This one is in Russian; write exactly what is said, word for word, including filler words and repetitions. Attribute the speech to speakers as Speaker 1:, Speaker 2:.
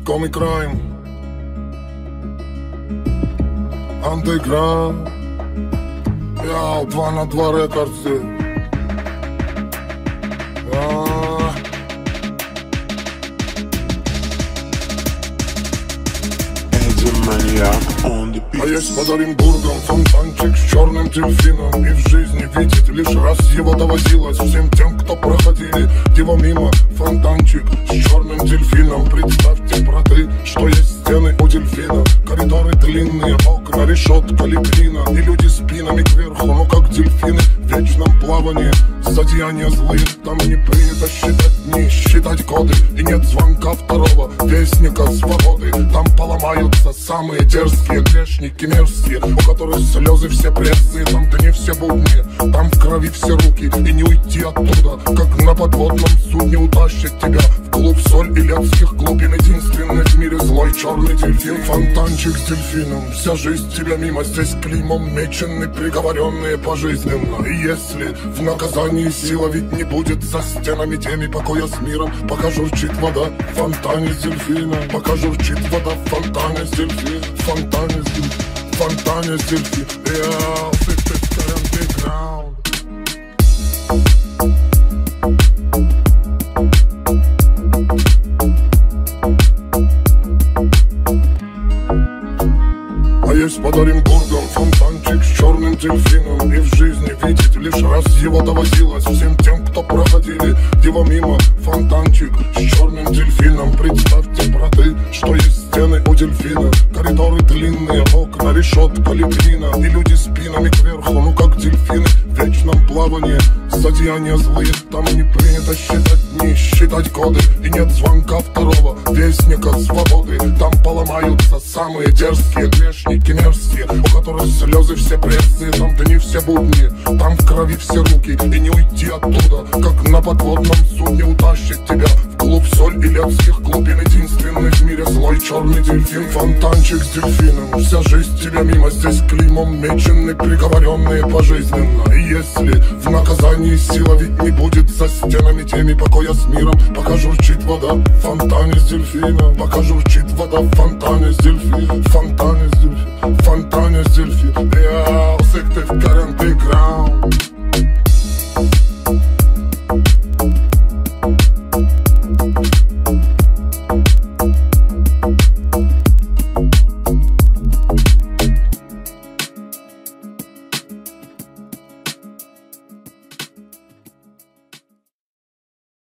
Speaker 1: Comic Crime, Underground, я два на два рекордсы. А есть под Оренбургом фонтанчик с черным дельфином, и в жизни видеть лишь раз его доводилось всем тем, кто проходили его мимо. Фонтанчик с черным дельфином, представьте, браты, что есть стены у дельфина. Коридоры длинные, окна, решетка, литрина, и люди спинами кверху, ну как дельфины в вечном плавании. Зодеяния злые, там не принято считать дни, считать годы, и нет звонка второго вестника свободы. Там поломаются самые дерзкие грешники мерзкие, у которых слезы все пресные, там дни все будни, там в крови все руки, и не уйти оттуда, как на подводном судне утащит тебя в клуб соль и летских глубин. Единственный в мире злой черный дельфин, фонтанчик с дельфином. Вся жизнь тебя мимо, здесь клеймом мечены, приговоренные пожизненно. И если в наказании сила ведь не будет за стенами теми покоя с миром, пока журчит вода в фонтане с дельфином, пока журчит вода в фонтане с дельфином, в фонтане с дельфином, в фонтане с дельфином. Yeah, fifty underground. А есть под Оренбургом фонтанчик с черным дельфином, и в жизни видеть лишь раз его доводилось всем тем, кто проходили его мимо. Фонтанчик с черным дельфином, представьте, браты, что есть стены у дельфина. Коридоры длинные, окна, решетка, литрина, и люди спинами кверху, ну как дельфины в вечном плавании. Зодеяния злые, там не принято считать дни, считать годы, и нет звонка второго вестника свободы. Там поломаются самые дерзкие грешники мерзкие, у которых слезы все пресные, там дни все будни, там в крови все руки, и не уйти оттуда, как на подводном судне утащит тебя в клуб соль и летских глубин. Единственный в мире злой черный дельфин, фонтанчик с дельфином. Вся жизнь тебя мимо, здесь клеймом мечены, приговоренные пожизненно. И если в наказании сила ведь не будет за стенами теми покоя с миром, пока журчит вода в фонтане с дельфином, пока журчит вода в фонтане с дельфином, в фонтане с дельфином, в фонтане с дельфином. Я усык ты в underground.